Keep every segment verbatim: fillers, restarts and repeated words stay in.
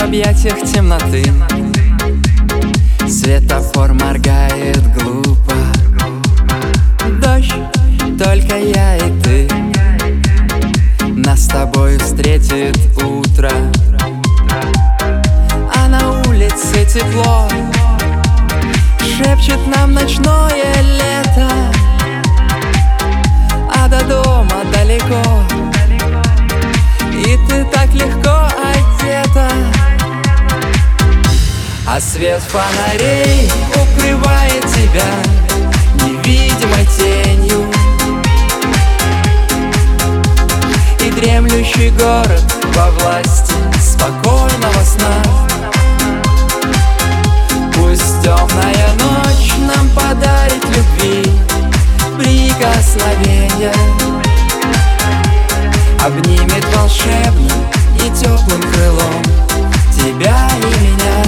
объятиях темноты. Светофор моргает глупо. Дождь, только я и ты. Нас с тобой встретит утро, а на улице тепло. Шепчет нам ночное лето, а до дома далеко. И ты так легко одета, а свет фонарей укрывает тебя невидимой тенью. И дремлющий город во власти спокойного сна. Пусть темная ночь нам подарит любви прикосновенья, обнимет волшебным и теплым крылом тебя и меня.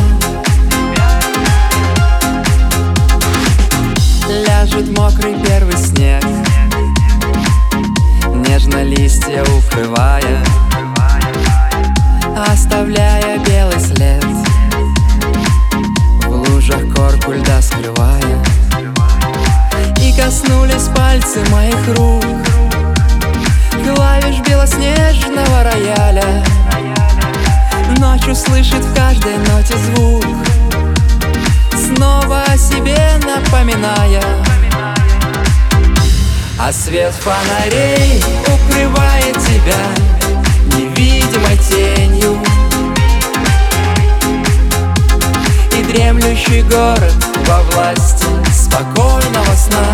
Ляжет мокрый первый снег, нежно листья укрывая, оставляя белый след, в лужах корку льда скрывая. И коснулись пальцы моих рук клавиш белоснежного рояля. Ночь услышит в каждой ноте звук, снова о себе напоминая. А свет фонарей укрывает тебя невидимой тенью. И дремлющий город во власти спокойного сна.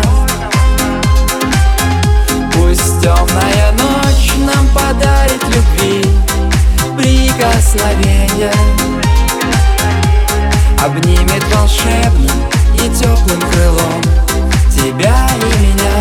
Пусть темная ночь нам подарит любви прикосновенья, обнимет волшебным и теплым крылом тебя и меня.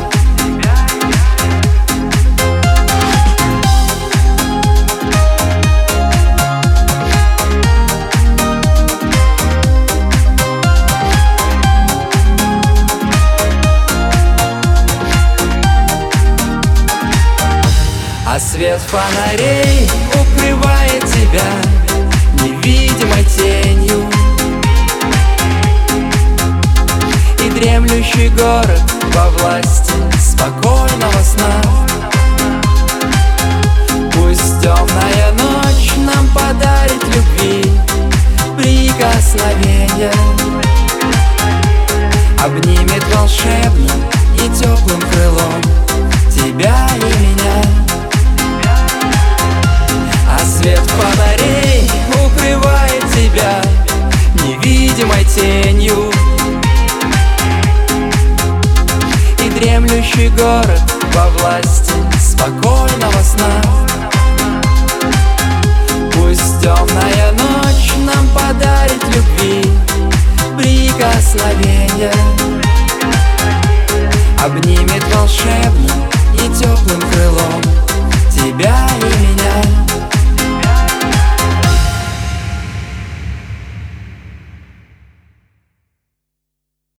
А свет фонарей укрывает тебя невидимой тенью. И дремлющий город во власти спокойного сна. Пусть темная ночь нам подарит любви прикосновенья, обнимет волшебным и теплым крылом тебя и меня. А свет фонарей укрывает тебя невидимой тенью. И дремлющий город во власти спокойного сна. Пусть темная ночь нам подарит любви прикосновенья, обнимет волшебным и теплым крылом тебя и меня.